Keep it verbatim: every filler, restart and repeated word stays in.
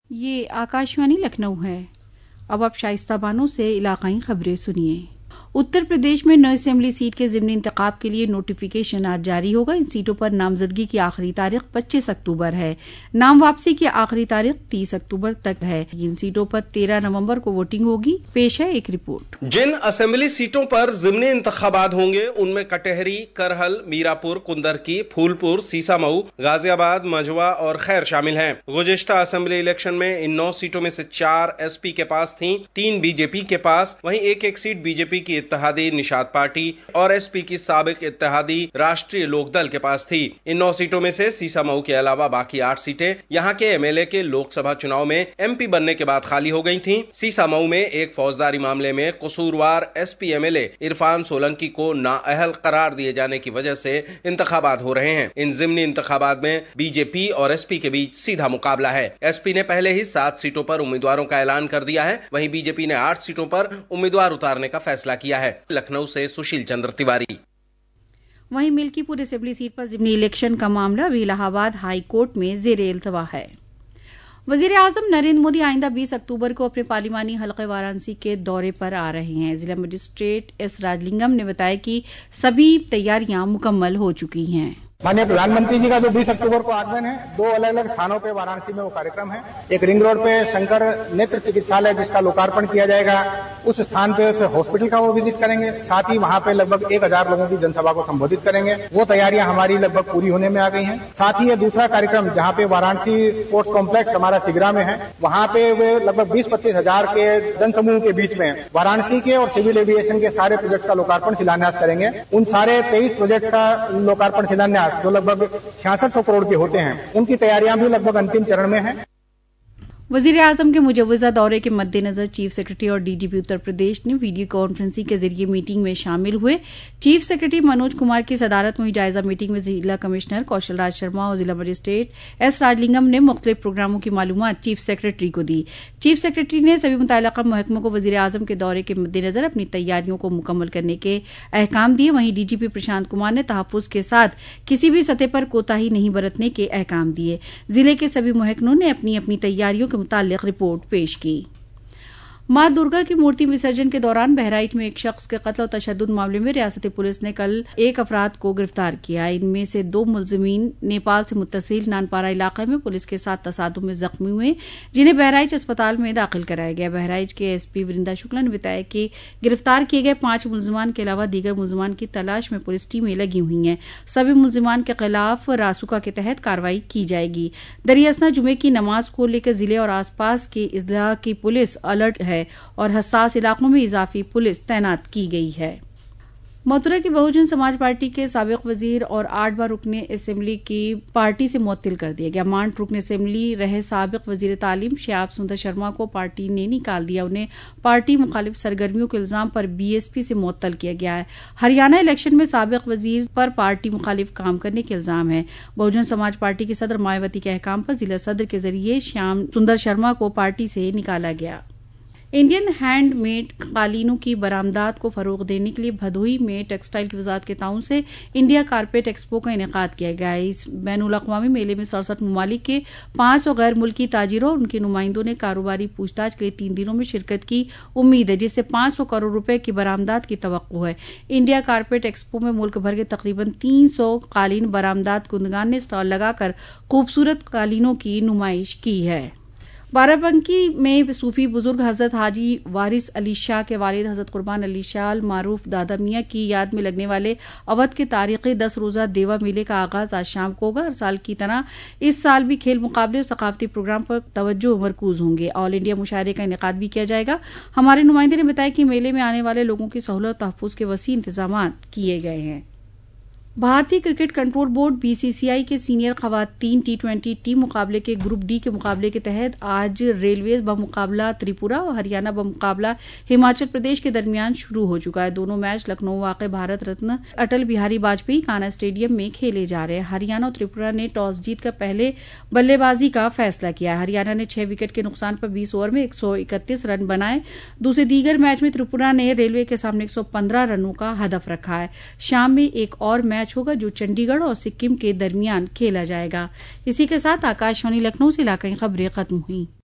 ये आकाशवाणी लखनऊ है। अब आप शाइस्ता बानो से इलाकाई खबरें सुनिए। उत्तर प्रदेश में नई असेंबली सीट के ज़िमनी इंतखाब के लिए नोटिफिकेशन आज जारी होगा। इन सीटों पर नामजदगी की आखिरी तारीख पच्चीस अक्टूबर है। नाम वापसी की आखिरी तारीख तीस अक्टूबर तक है। इन सीटों पर तेरह नवंबर को वोटिंग होगी। पेश है एक रिपोर्ट। जिन असेंबली सीटों पर ज़िमनी इंतखाबात होंगे उनमें कटहरी, करहल, मीरापुर, कुंदरकी, फूलपुर, सीसामऊ, गाजियाबाद, मझवा और खैर शामिल हैं। गुज़िश्ता असेंबली इलेक्शन में इन नौ सीटों में से चार एसपी के पास थी, तीन बीजेपी के पास, वहीं एक एक सीट बीजेपी की इत्तेहादी निशात पार्टी और एसपी की साबिक इत्तेहादी राष्ट्रीय लोकदल के पास थी। इन नौ सीटों में से सीसामऊ के अलावा बाकी आठ सीटें यहाँ के एमएलए के लोकसभा चुनाव में एमपी बनने के बाद खाली हो गई थीं। सीसामऊ में एक फौजदारी मामले में कसूरवार एसपी एमएलए इरफान सोलंकी को नाअहल करार दिए जाने की वजह से इंतखाबात हो रहे हैं। इन ज़िमनी इंतखाबात में बीजेपी और एसपी के बीच सीधा मुकाबला है। एसपी ने पहले ही सात सीटों पर उम्मीदवारों का ऐलान कर दिया है, वहीं बीजेपी ने आठ सीटों पर उम्मीदवार उतारने का फैसला किया है। लखनऊ से सुशील चंद्र तिवारी। वहीं मिल्कीपुर असेंबली सीट पर ज़िमनी इलेक्शन का मामला अभी इलाहाबाद हाई कोर्ट में ज़ेर इल्तवा है। वजीर आजम नरेंद्र मोदी आइंदा बीस अक्टूबर को अपने पार्लिमानी हलके वाराणसी के दौरे पर आ रहे हैं। जिला मजिस्ट्रेट एस राजलिंगम ने बताया कि सभी तैयारियां मुकम्मल हो चुकी हैं। माननीय प्रधानमंत्री जी का जो बीस अक्टूबर को आगमन है, दो अलग अलग स्थानों पे वाराणसी में वो कार्यक्रम है। एक रिंग रोड पे शंकर नेत्र चिकित्सालय जिसका लोकार्पण किया जाएगा, उस स्थान पे हॉस्पिटल का वो विजिट करेंगे। साथ ही वहाँ पे लगभग एक हजार लोगों की जनसभा को संबोधित करेंगे। वो तैयारियां हमारी लगभग पूरी होने में आ गई हैं। साथ ही ये दूसरा कार्यक्रम जहाँ पे वाराणसी स्पोर्ट्स कॉम्प्लेक्स हमारा सिगरा में है, वहाँ पे वे लगभग बीस पच्चीस हजार के जनसमूह के बीच में वाराणसी के और सिविल एविएशन के सारे प्रोजेक्ट का लोकार्पण शिलान्यास करेंगे। उन सारे तेईस प्रोजेक्ट का लोकार्पण शिलान्यास जो लगभग छियासठ सौ करोड़ के होते हैं, उनकी तैयारियां भी लगभग अंतिम चरण में हैं। वजीर आजम के मुजव्वजा दौरे के मद्देनजर चीफ सेक्रेटरी और डीजीपी उत्तर प्रदेश ने वीडियो कॉन्फ्रेंसिंग के जरिए मीटिंग में शामिल हुए। चीफ सेक्रेटरी मनोज कुमार की सदारत में हुई जायजा मीटिंग में जिला कमिश्नर कौशल राज शर्मा और जिला मजिस्ट्रेट एस राजलिंगम ने मुख्तलिफ प्रोग्रामों की मालूमात चीफ सेक्रेटरी को दी। चीफ सेक्रेटरी ने सभी मुतल्लिका महकमों को वजीर आजम के दौरे के मद्देनजर अपनी तैयारियों को मुकम्मल करने के अहकाम दिए। वहीं डीजीपी प्रशांत कुमार ने तहफ्फुज के साथ किसी भी सतह पर कोताही नहीं बरतने के अहकाम दिए। जिले के सभी महकमों ने अपनी अपनी तैयारियों के मुताल्लिक रिपोर्ट पेश की। मां दुर्गा की मूर्ति विसर्जन के दौरान बहराइच में एक शख्स के कत्ल और तशद्दुद मामले में रियासती पुलिस ने कल एक अफराद को गिरफ्तार किया। इनमें से दो मुलजिमीन नेपाल से मुत्तसिल नानपारा इलाके में पुलिस के साथ तसादुम में जख्मी हुए, जिन्हें बहराइच अस्पताल में दाखिल कराया गया। बहराइच के एसपी वृंदा शुक्ला ने बताया कि गिरफ्तार किए गए पांच मुलजिमान के अलावा दीगर मुलजिमान की तलाश में पुलिस टीमें लगी हुई हैं। सभी मुलजिमान के खिलाफ रासुका के तहत कार्रवाई की जाएगी। दरियासना जुमे की नमाज को लेकर जिले और आसपास के इजला की पुलिस अलर्ट है और हसास इलाकों में इजाफी पुलिस तैनात की गई है। मथुरा की बहुजन समाज पार्टी के साबिक वजीर और आठ बार रुकने असेंबली की पार्टी से मुअत्तिल कर दिया गया। मांड रुकने असेंबली रहे साबिक वजीर तालीम श्याम सुंदर शर्मा को पार्टी ने निकाल दिया। उन्हें पार्टी मुखालिफ सरगर्मियों के इल्जाम पर बीएसपी से मुअत्तल किया गया है। हरियाणा इलेक्शन में साबिक वजीर पर पार्टी मुखालिफ काम करने के इल्जाम है। बहुजन समाज पार्टी की सदर मायावती के अहकाम पर जिला सदर के जरिए श्याम सुंदर शर्मा को पार्टी से निकाला गया। इंडियन हैंडमेड कालीनों की बरामदात को फरोग देने के लिए भदोही में टेक्सटाइल की वजारत के ताउन से इंडिया कारपेट एक्सपो का इनेकाद किया गया है। इस बैनुल अक़वामी मेले में सड़सठ ममालिक के पांच सौ गैर मुल्की ताजिरों और उनके नुमाइंदों ने कारोबारी पूछताछ के लिए तीन दिनों में शिरकत की उम्मीद है, जिससे पांच सौ करोड़ रुपए की बरामदात की तवक्को है। इंडिया कारपेट एक्सपो में मुल्क भर के तकरीबन तीन सौ कालीन बरामदात कुंदगान ने स्टॉल लगाकर खूबसूरत कालीनों की नुमाइश की है। बाराबंकी में सूफी बुजुर्ग हजरत हाजी वारिस अली शाह के वालिद हजरत कुर्बान अली शाह मारूफ दादा मियाँ की याद में लगने वाले अवध के तारीखी दस रोजा देवा मेले का आगाज आज शाम को होगा। हर साल की तरह इस साल भी खेल मुकाबले और सकाफती प्रोग्राम पर तवज्जो मरकूज होंगे। ऑल इंडिया मुशायरे का इनेकाद भी किया जाएगा। हमारे नुमाइंदे ने बताया कि मेले में आने वाले लोगों की सहूलत तहफ्फुज के वसी इंतजाम किए गए हैं। भारतीय क्रिकेट कंट्रोल बोर्ड बीसीसीआई के सीनियर खवातीन टी ट्वेंटी टीम मुकाबले के ग्रुप डी के मुकाबले के तहत आज रेलवेज बमुकाबला त्रिपुरा और हरियाणा बमुकाबला हिमाचल प्रदेश के दरमियान शुरू हो चुका है। दोनों मैच लखनऊ वाक़ भारत रत्न अटल बिहारी वाजपेयी कान्हा स्टेडियम में खेले जा रहे हैं। हरियाणा और त्रिपुरा ने टॉस जीतकर पहले बल्लेबाजी का फैसला किया है। हरियाणा ने छह विकेट के नुकसान पर बीस ओवर में एक सौ इकतीस रन बनाए। दूसरे दीगर मैच में त्रिपुरा ने रेलवे के सामने एक सौ पंद्रह रनों का हदफ रखा है। शाम में एक और मैच होगा जो चंडीगढ़ और सिक्किम के दरमियान खेला जाएगा। इसी के साथ आकाशवाणी लखनऊ से इलाकाई खबरें खत्म हुई।